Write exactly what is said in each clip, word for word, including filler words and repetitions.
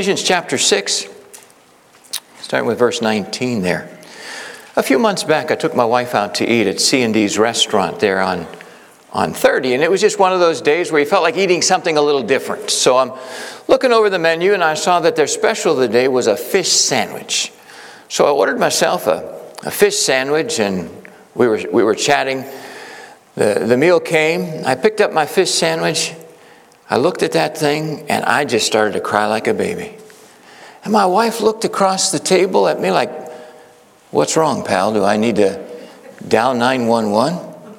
Ephesians chapter six, starting with verse nineteen there. A few months back, I took my wife out to eat at C and D's restaurant there on, on thirty, and it was just one of those days where you felt like eating something a little different. So I'm looking over the menu, and I saw that their special of the day was a fish sandwich. So I ordered myself a, a fish sandwich, and we were we were chatting. The, the meal came. I picked up my fish sandwich. I looked at that thing, and I just started to cry like a baby. And my wife looked across the table at me like, "What's wrong, pal? Do I need to dial nine one one?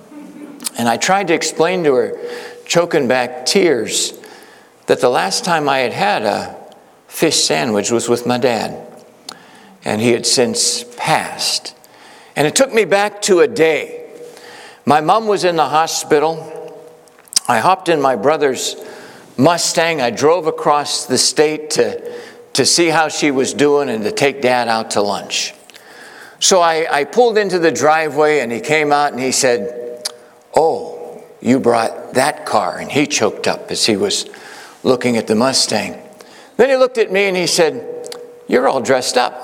And I tried to explain to her, choking back tears, that the last time I had had a fish sandwich was with my dad. And he had since passed. And it took me back to a day. My mom was in the hospital. I hopped in my brother's Mustang. I drove across the state to, to see how she was doing and to take Dad out to lunch. So I, I pulled into the driveway, and he came out and he said, "Oh, you brought that car." And he choked up as he was looking at the Mustang. Then he looked at me and he said, "You're all dressed up."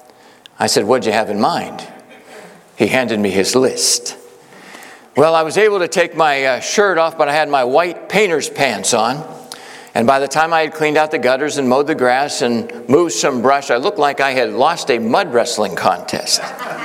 I said, "What'd you have in mind?" He handed me his list. Well, I was able to take my uh, shirt off, but I had my white painter's pants on. And by the time I had cleaned out the gutters and mowed the grass and moved some brush, I looked like I had lost a mud wrestling contest.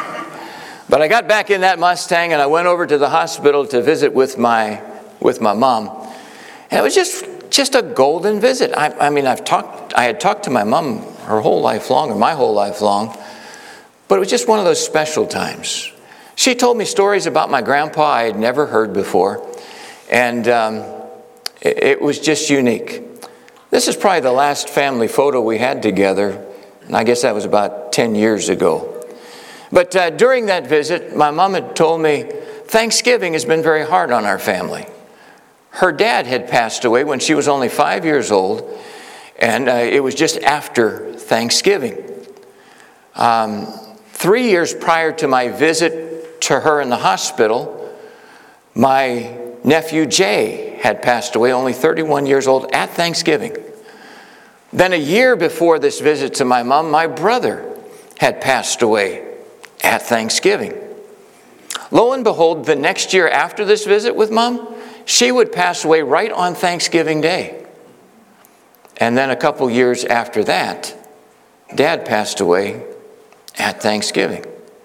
But I got back in that Mustang, and I went over to the hospital to visit with my with my mom. And it was just just a golden visit. I, I mean, I've talked. I had talked to my mom her whole life long, or my whole life long. But it was just one of those special times. She told me stories about my grandpa I had never heard before. And um, it, it was just unique. This is probably the last family photo we had together. And I guess that was about ten years ago. But uh, during that visit, my mom had told me Thanksgiving has been very hard on our family. Her dad had passed away when she was only five years old. And uh, it was just after Thanksgiving. Um, three years prior to my visit to her in the hospital, my nephew Jay had passed away, only thirty-one years old, at Thanksgiving. Then a year before this visit to my mom, my brother had passed away at Thanksgiving. Lo and behold, the next year after this visit with Mom, she would pass away right on Thanksgiving Day. And then a couple years after that, Dad passed away at Thanksgiving.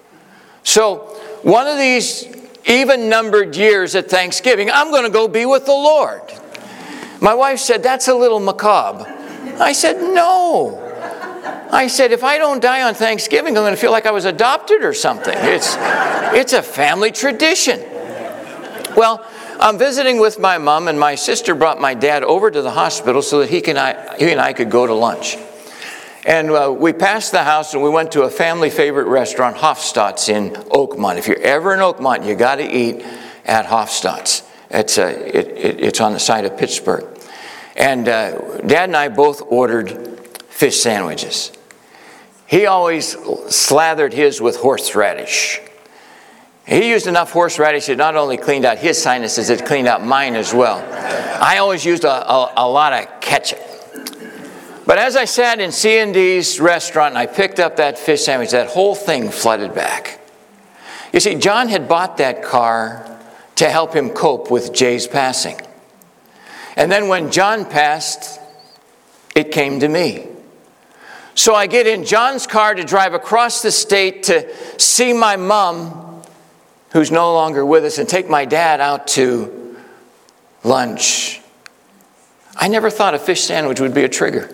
So one of these even-numbered years at Thanksgiving, I'm going to go be with the Lord. My wife said, "That's a little macabre." I said, "No." I said, "If I don't die on Thanksgiving, I'm going to feel like I was adopted or something. It's, it's a family tradition." Well, I'm visiting with my mom, and my sister brought my dad over to the hospital so that he, can, I, he and I could go to lunch. And uh, we passed the house, and we went to a family favorite restaurant, Hofstadt's in Oakmont. If you're ever in Oakmont, you got to eat at Hofstadt's. It's, uh, it, it, it's on the side of Pittsburgh. And uh, Dad and I both ordered fish sandwiches. He always slathered his with horseradish. He used enough horseradish it not only cleaned out his sinuses, it cleaned out mine as well. I always used a, a, a lot of ketchup. But as I sat in C and D's restaurant and I picked up that fish sandwich, that whole thing flooded back. You see, John had bought that car to help him cope with Jay's passing. And then when John passed, it came to me. So I get in John's car to drive across the state to see my mom, who's no longer with us, and take my dad out to lunch. I never thought a fish sandwich would be a trigger.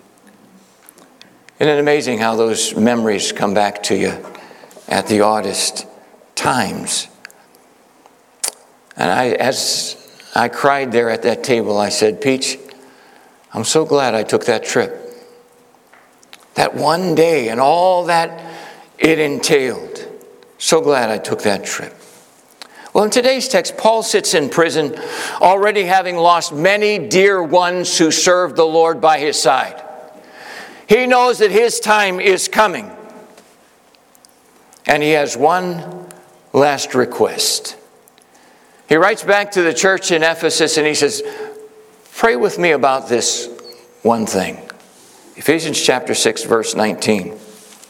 Isn't it amazing how those memories come back to you at the oddest times? And I, as I cried there at that table, I said, "Peach, I'm so glad I took that trip. That one day and all that it entailed. So glad I took that trip." Well, in today's text, Paul sits in prison, already having lost many dear ones who served the Lord by his side. He knows that his time is coming. And he has one last request. He writes back to the church in Ephesus and he says, "Pray with me about this one thing." Ephesians chapter six, verse nineteen.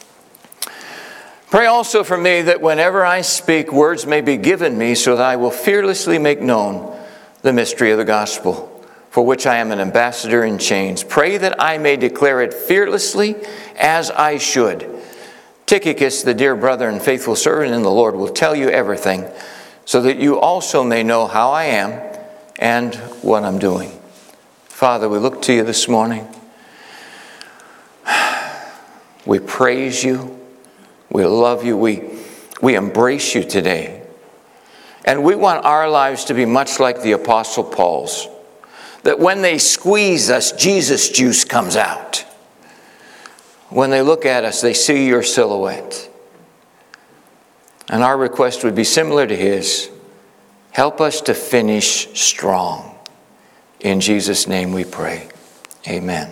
Pray also for me that whenever I speak, words may be given me so that I will fearlessly make known the mystery of the gospel, for which I am an ambassador in chains. Pray that I may declare it fearlessly as I should. Tychicus, the dear brother and faithful servant in the Lord, will tell you everything, so that you also may know how I am and what I'm doing. Father, we look to you this morning. We praise you. We love you. We, we embrace you today. And we want our lives to be much like the Apostle Paul's. That when they squeeze us, Jesus juice comes out. When they look at us, they see your silhouette. And our request would be similar to his. Help us to finish strong. In Jesus' name we pray. Amen.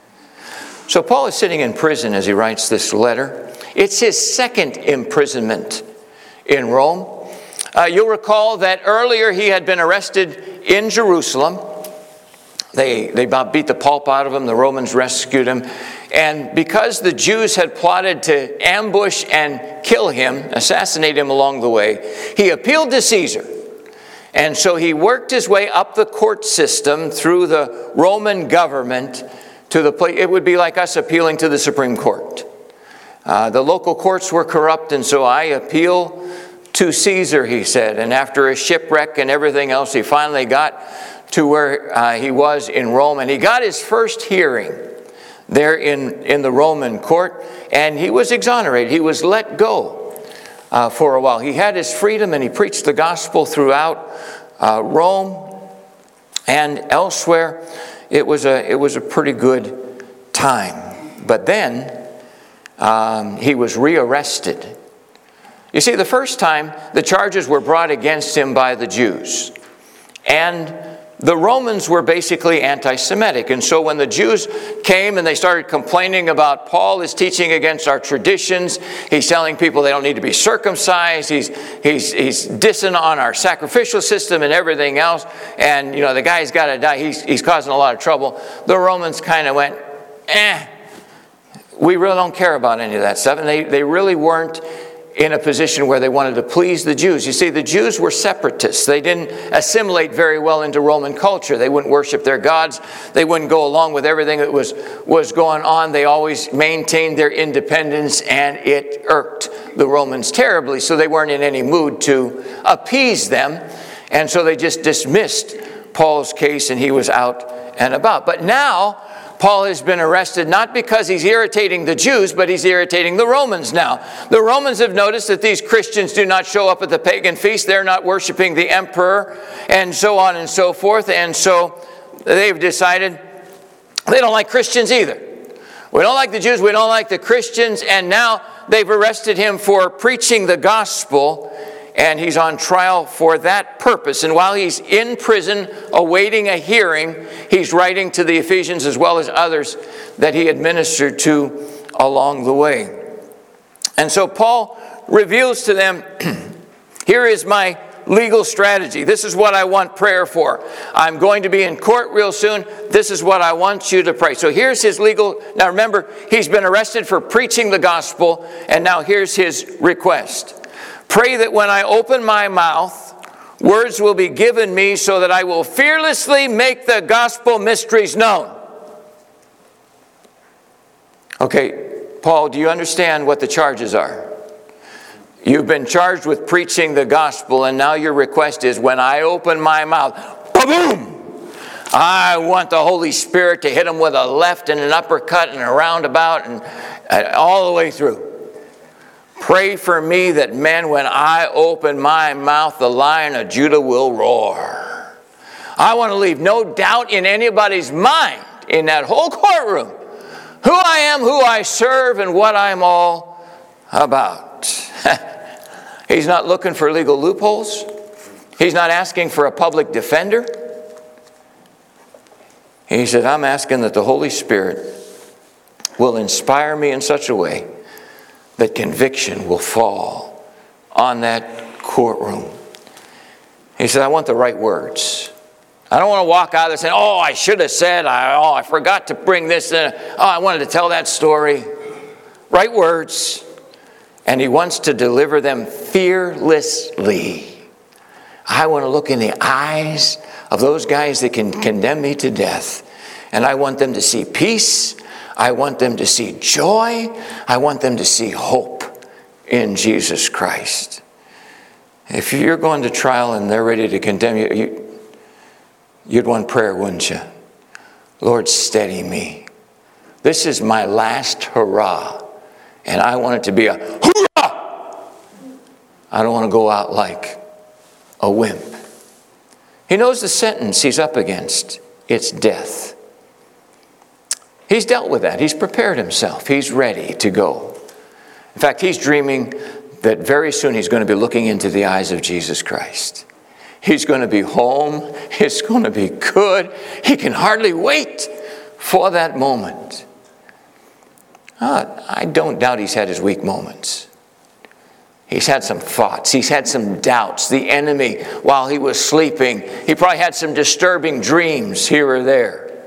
So Paul is sitting in prison as he writes this letter. It's his second imprisonment in Rome. Uh, you'll recall that earlier he had been arrested in Jerusalem. They, they about beat the pulp out of him. The Romans rescued him. And because the Jews had plotted to ambush and kill him, assassinate him along the way, he appealed to Caesar. And so he worked his way up the court system through the Roman government to the place. It would be like us appealing to the Supreme Court. Uh, the local courts were corrupt, and so I appeal to Caesar, he said. And after a shipwreck and everything else, he finally got to where uh, he was in Rome. And he got his first hearing there in, in the Roman court, and he was exonerated. He was let go uh, for a while. He had his freedom, and he preached the gospel throughout uh, Rome and elsewhere. It was a, it was a pretty good time. But then Um, he was rearrested. You see, the first time the charges were brought against him by the Jews. And the Romans were basically anti-Semitic. And so when the Jews came and they started complaining about Paul is teaching against our traditions, he's telling people they don't need to be circumcised, he's, he's, he's dissing on our sacrificial system and everything else, and you know the guy's got to die, he's, he's causing a lot of trouble, the Romans kind of went, eh, we really don't care about any of that stuff. And they, they really weren't in a position where they wanted to please the Jews. You see, the Jews were separatists. They didn't assimilate very well into Roman culture. They wouldn't worship their gods. They wouldn't go along with everything that was, was going on. They always maintained their independence, and it irked the Romans terribly. So they weren't in any mood to appease them. And so they just dismissed Paul's case, and he was out and about. But now Paul has been arrested not because he's irritating the Jews, but he's irritating the Romans now. The Romans have noticed that these Christians do not show up at the pagan feast. They're not worshiping the emperor, and so on and so forth. And so they've decided they don't like Christians either. We don't like the Jews. We don't like the Christians. And now they've arrested him for preaching the gospel. And he's on trial for that purpose. And while he's in prison awaiting a hearing, he's writing to the Ephesians as well as others that he administered to along the way. And so Paul reveals to them, here is my legal strategy. This is what I want prayer for. I'm going to be in court real soon. This is what I want you to pray. So here's his legal. Now remember, he's been arrested for preaching the gospel. And now here's his request. Pray that when I open my mouth, words will be given me so that I will fearlessly make the gospel mysteries known. Okay, Paul, do you understand what the charges are? You've been charged with preaching the gospel, and now your request is when I open my mouth, ba-boom! I want the Holy Spirit to hit them with a left and an uppercut and a roundabout and uh, all the way through. Pray for me that, man, when I open my mouth, the Lion of Judah will roar. I want to leave no doubt in anybody's mind in that whole courtroom who I am, who I serve, and what I'm all about. He's not looking for legal loopholes. He's not asking for a public defender. He said, I'm asking that the Holy Spirit will inspire me in such a way that conviction will fall on that courtroom. He said, I want the right words. I don't want to walk out of there saying, oh, I should have said, I, oh, I forgot to bring this in. Oh, I wanted to tell that story. Right words. And he wants to deliver them fearlessly. I want to look in the eyes of those guys that can condemn me to death. And I want them to see peace. I want them to see joy. I want them to see hope in Jesus Christ. If you're going to trial and they're ready to condemn you, you you'd want prayer, wouldn't you? Lord, steady me. This is my last hurrah. And I want it to be a hoorah! I don't want to go out like a wimp. He knows the sentence he's up against. It's death. He's dealt with that. He's prepared himself. He's ready to go. In fact, he's dreaming that very soon he's going to be looking into the eyes of Jesus Christ. He's going to be home. It's going to be good. He can hardly wait for that moment. Uh, I don't doubt he's had his weak moments. He's had some thoughts. He's had some doubts. The enemy, while he was sleeping, he probably had some disturbing dreams here or there.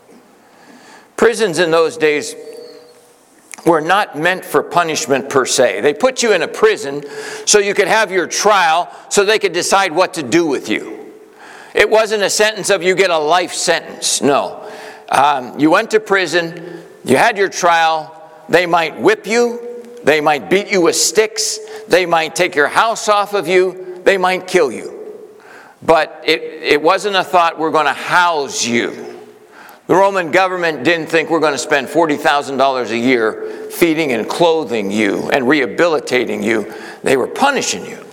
Prisons in those days were not meant for punishment per se. They put you in a prison so you could have your trial so they could decide what to do with you. It wasn't a sentence of you get a life sentence. No. Um, you went to prison, you had your trial, they might whip you, they might beat you with sticks, they might take your house off of you, they might kill you. But it, it wasn't a thought, we're going to house you. The Roman government didn't think we're going to spend forty thousand dollars a year feeding and clothing you and rehabilitating you. They were punishing you.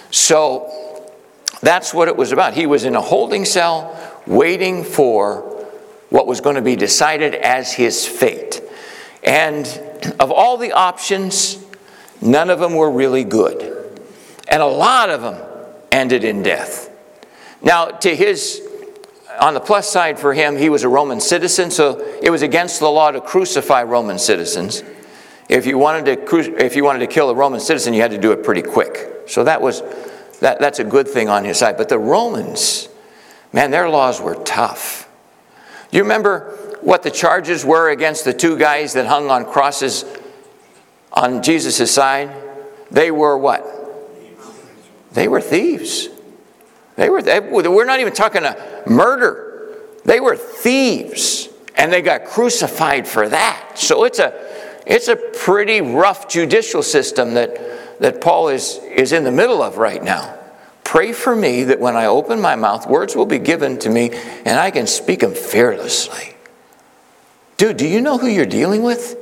So that's what it was about. He was in a holding cell waiting for what was going to be decided as his fate. And of all the options, none of them were really good. And a lot of them ended in death. Now, to his... On the plus side for him, he was a Roman citizen, so it was against the law to crucify Roman citizens. If you wanted to, cru- if you wanted to kill a Roman citizen, you had to do it pretty quick. So that was that, that's a good thing on his side. But the Romans, man, their laws were tough. You remember what the charges were against the two guys that hung on crosses on Jesus' side? They were what? They were thieves. They were, they, we're not even talking a murder. They were thieves, and they got crucified for that. So it's a, it's a pretty rough judicial system that, that Paul is, is in the middle of right now. Pray for me that when I open my mouth, words will be given to me, and I can speak them fearlessly. Dude, do you know who you're dealing with?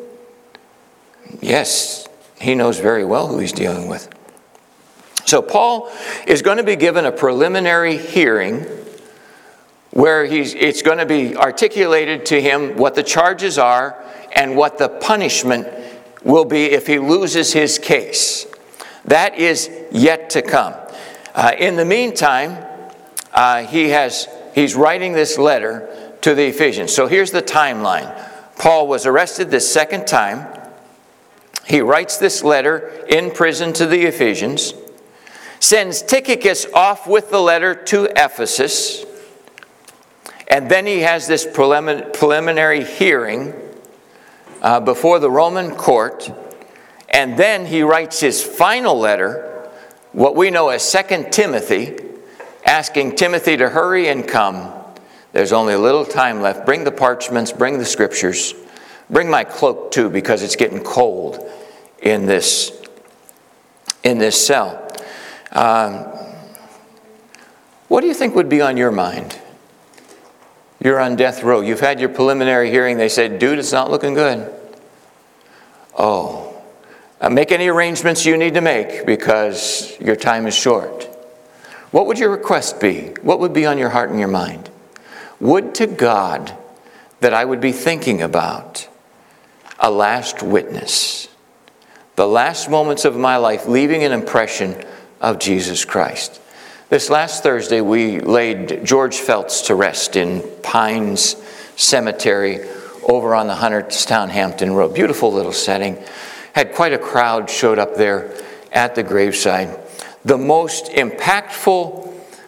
Yes, he knows very well who he's dealing with. So Paul is going to be given a preliminary hearing where he's, it's going to be articulated to him what the charges are and what the punishment will be if he loses his case. That is yet to come. Uh, in the meantime, uh, he has he's writing this letter to the Ephesians. So here's the timeline. Paul was arrested this second time. He writes this letter in prison to the Ephesians. Sends Tychicus off with the letter to Ephesus, and then he has this preliminary hearing uh, before the Roman court, and then he writes his final letter, what we know as Second Timothy, asking Timothy to hurry and come. There's only a little time left. Bring the parchments, bring the scriptures, bring my cloak too, because it's getting cold in this, in this cell. Um, what do you think would be on your mind? You're on death row. You've had your preliminary hearing. They said, dude, it's not looking good. Oh, uh, make any arrangements you need to make because your time is short. What would your request be? What would be on your heart and your mind? Would to God that I would be thinking about a last witness, the last moments of my life, leaving an impression of Jesus Christ. This last Thursday, we laid George Felts to rest in Pines Cemetery over on the Hunterstown Hampton Road. Beautiful little setting. Had quite a crowd showed up there at the graveside. The most impactful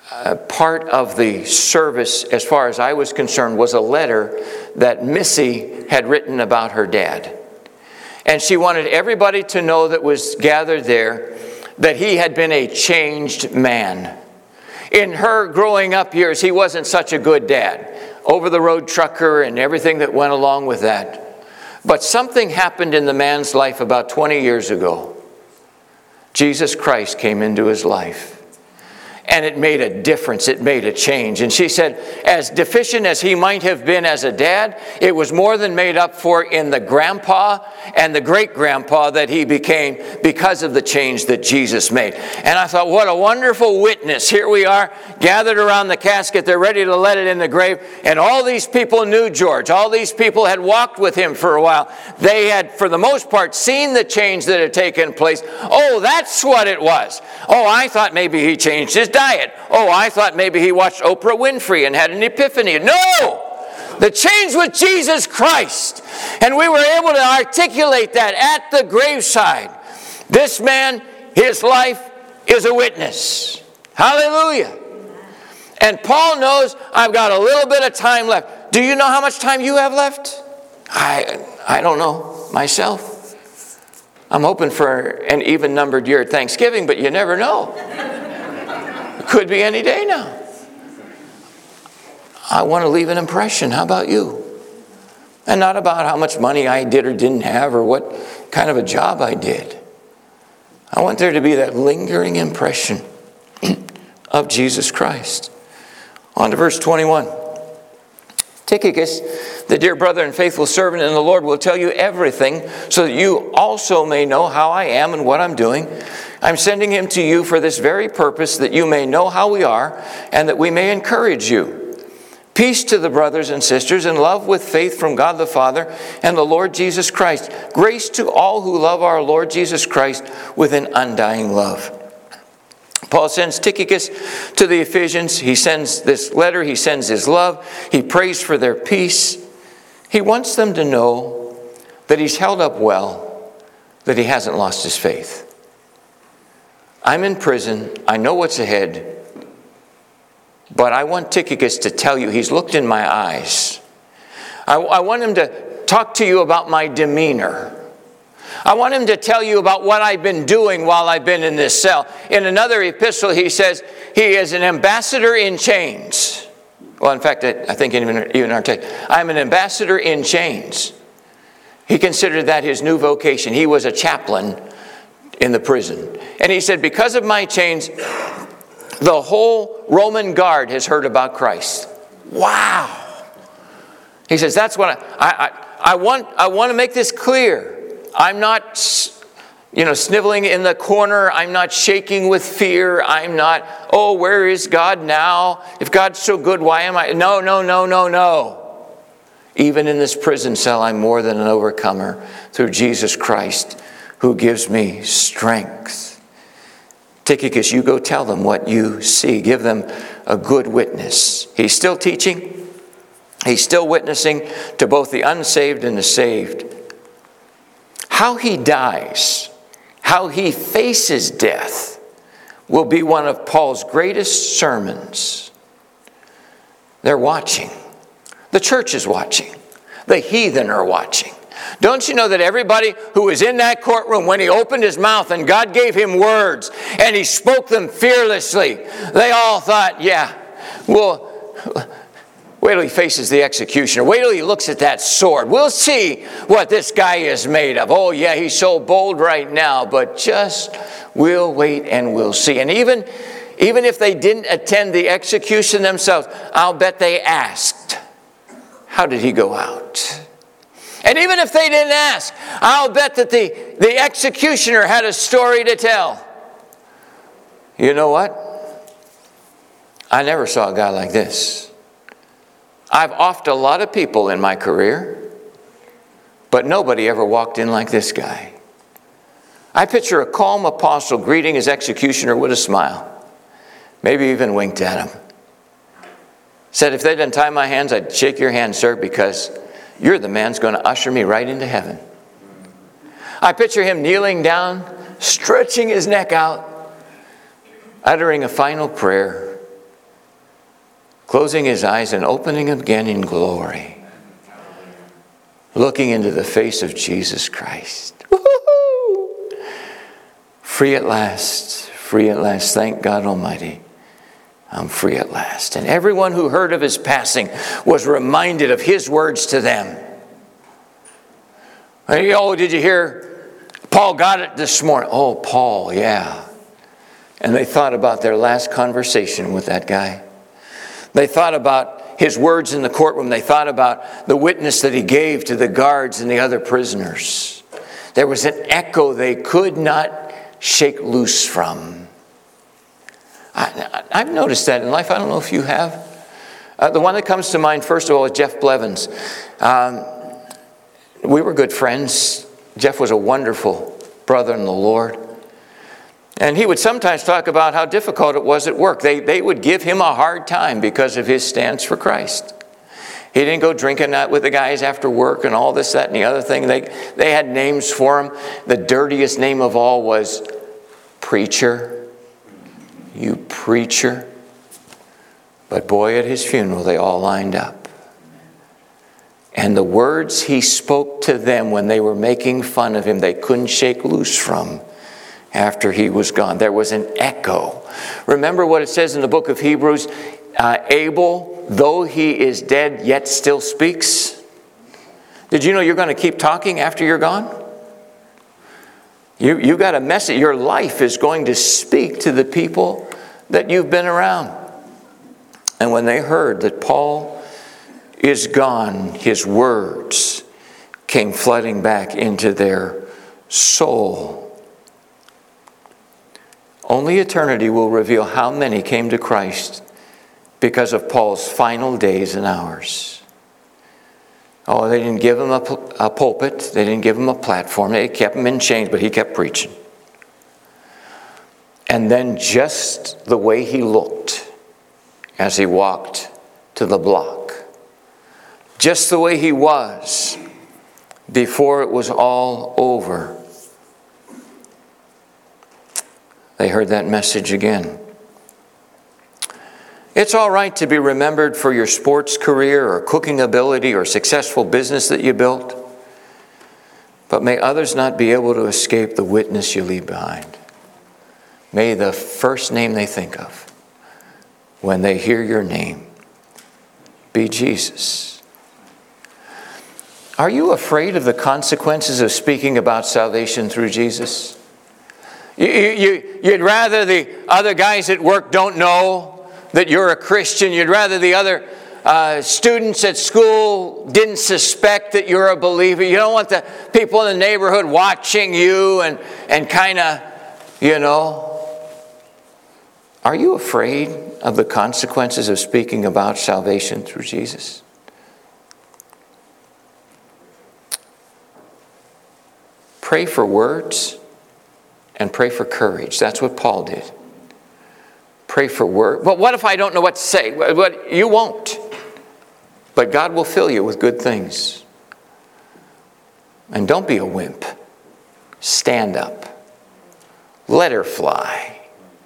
uh, part of the service, as far as I was concerned, was a letter that Missy had written about her dad. And she wanted everybody to know that was gathered there that he had been a changed man. In her growing up years, he wasn't such a good dad. Over-the-road trucker and everything that went along with that. But something happened in the man's life about twenty years ago. Jesus Christ came into his life. And it made a difference. It made a change. And she said, as deficient as he might have been as a dad, it was more than made up for in the grandpa and the great-grandpa that he became because of the change that Jesus made. And I thought, what a wonderful witness. Here we are, gathered around the casket. They're ready to let it in the grave. And all these people knew George. All these people had walked with him for a while. They had, for the most part, seen the change that had taken place. Oh, that's what it was. Oh, I thought maybe he changed his diet. Oh, I thought maybe he watched Oprah Winfrey and had an epiphany. No! The change was Jesus Christ. And we were able to articulate that at the graveside. This man, his life is a witness. Hallelujah. And Paul knows I've got a little bit of time left. Do you know how much time you have left? I, I don't know myself. I'm hoping for an even-numbered year at Thanksgiving, but you never know. Could be any day now. I want to leave an impression. How about you? And not about how much money I did or didn't have or what kind of a job I did. I want there to be that lingering impression of Jesus Christ. On to verse twenty-one. Tychicus, the dear brother and faithful servant in the Lord, will tell you everything so that you also may know how I am and what I'm doing. I'm sending him to you for this very purpose, that you may know how we are and that we may encourage you. Peace to the brothers and sisters, and love with faith from God the Father and the Lord Jesus Christ. Grace to all who love our Lord Jesus Christ with an undying love. Paul sends Tychicus to the Ephesians. He sends this letter. He sends his love. He prays for their peace. He wants them to know that he's held up well, that he hasn't lost his faith. I'm in prison. I know what's ahead. But I want Tychicus to tell you, he's looked in my eyes. I, I want him to talk to you about my demeanor. I want him to tell you about what I've been doing while I've been in this cell. In another epistle, he says he is an ambassador in chains. Well, in fact, I think even, even our text, I'm an ambassador in chains. He considered that his new vocation. He was a chaplain in the prison. And he said, because of my chains, the whole Roman guard has heard about Christ. Wow. He says, that's what I, I, I, I want, I want to make this clear. I'm not, you know, sniveling in the corner. I'm not shaking with fear. I'm not, oh, where is God now? If God's so good, why am I? No, no, no, no, no. Even in this prison cell, I'm more than an overcomer through Jesus Christ, who gives me strength. Tychicus, you go tell them what you see. Give them a good witness. He's still teaching. He's still witnessing to both the unsaved and the saved. How he dies, how he faces death, will be one of Paul's greatest sermons. They're watching. The church is watching. The heathen are watching. Don't you know that everybody who was in that courtroom when he opened his mouth and God gave him words and he spoke them fearlessly, they all thought, yeah, well, wait till he faces the executioner. Wait till he looks at that sword. We'll see what this guy is made of. Oh, yeah, he's so bold right now, but just we'll wait and we'll see. And even, even if they didn't attend the execution themselves, I'll bet they asked, how did he go out? And even if they didn't ask, I'll bet that the, the executioner had a story to tell. You know what? I never saw a guy like this. I've offed a lot of people in my career, but nobody ever walked in like this guy. I picture a calm apostle greeting his executioner with a smile. Maybe even winked at him. Said, if they'd untie my hands, I'd shake your hand, sir, because you're the man who's going to usher me right into heaven. I picture him kneeling down, stretching his neck out, uttering a final prayer, closing his eyes and opening them again in glory, looking into the face of Jesus Christ. Woo-hoo! Free at last, free at last. Thank God Almighty, I'm free at last. And everyone who heard of his passing was reminded of his words to them. Oh, did you hear? Paul got it this morning. Oh, Paul, yeah. And they thought about their last conversation with that guy. They thought about his words in the courtroom. They thought about the witness that he gave to the guards and the other prisoners. There was an echo they could not shake loose from. I, I've noticed that in life. I don't know if you have. Uh, the one that comes to mind, first of all, is Jeff Blevins. Um, we were good friends. Jeff was a wonderful brother in the Lord. And he would sometimes talk about how difficult it was at work. They, they would give him a hard time because of his stance for Christ. He didn't go drinking out with the guys after work and all this, that, and the other thing. They, they had names for him. The dirtiest name of all was preacher. You preacher. But boy, at his funeral, they all lined up. And the words he spoke to them when they were making fun of him, they couldn't shake loose from. After he was gone, there was an echo. Remember what it says in the book of Hebrews? Uh, Abel, though he is dead, yet still speaks. Did you know you're going to keep talking after you're gone? You, you got a message. Your life is going to speak to the people that you've been around. And when they heard that Paul is gone, his words came flooding back into their soul. Only eternity will reveal how many came to Christ because of Paul's final days and hours. Oh, they didn't give him a, a pulpit. They didn't give him a platform. They kept him in chains, but he kept preaching. And then just the way he looked as he walked to the block. Just the way he was before it was all over. They heard that message again. It's all right to be remembered for your sports career or cooking ability or successful business that you built. But may others not be able to escape the witness you leave behind. May the first name they think of when they hear your name be Jesus. Are you afraid of the consequences of speaking about salvation through Jesus? You, you, you'd rather the other guys at work don't know that you're a Christian. You'd rather the other uh, students at school didn't suspect that you're a believer. You don't want the people in the neighborhood watching you and, and kind of, you know. Are you afraid of the consequences of speaking about salvation through Jesus? Pray for words. And pray for courage. That's what Paul did. Pray for word. But what if I don't know what to say? What, you won't. But God will fill you with good things. And don't be a wimp. Stand up. Let her fly.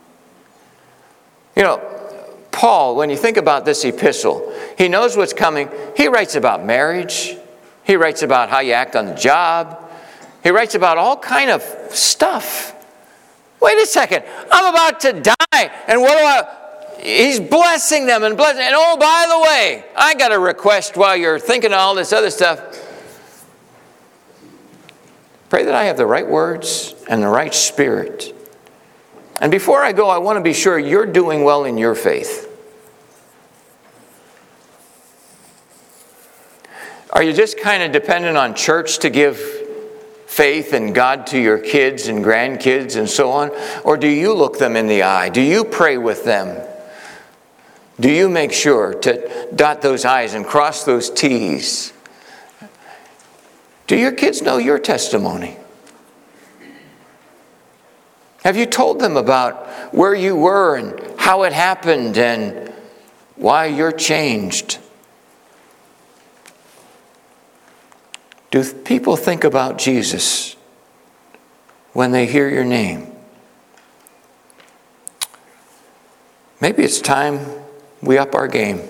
You know, Paul, when you think about this epistle, he knows what's coming. He writes about marriage. He writes about how you act on the job. He writes about all kind of stuff. Wait a second, I'm about to die, and what do I... He's blessing them and blessing... And oh, by the way, I got a request while you're thinking of all this other stuff. Pray that I have the right words and the right spirit. And before I go, I want to be sure you're doing well in your faith. Are you just kind of dependent on church to give faith in God to your kids and grandkids and so on? Or do you look them in the eye? Do you pray with them? Do you make sure to dot those I's and cross those T's? Do your kids know your testimony? Have you told them about where you were and how it happened and why you're changed? Do people think about Jesus when they hear your name? Maybe it's time we up our game.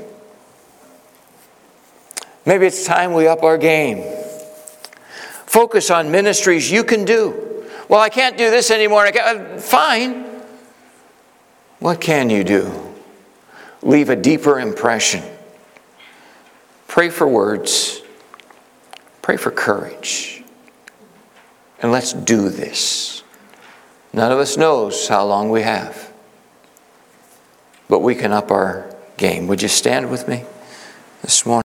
Maybe it's time we up our game. Focus on ministries you can do. Well, I can't do this anymore. I can't. Fine. What can you do? Leave a deeper impression. Pray for words. Pray for courage. And let's do this. None of us knows how long we have. But we can up our game. Would you stand with me this morning?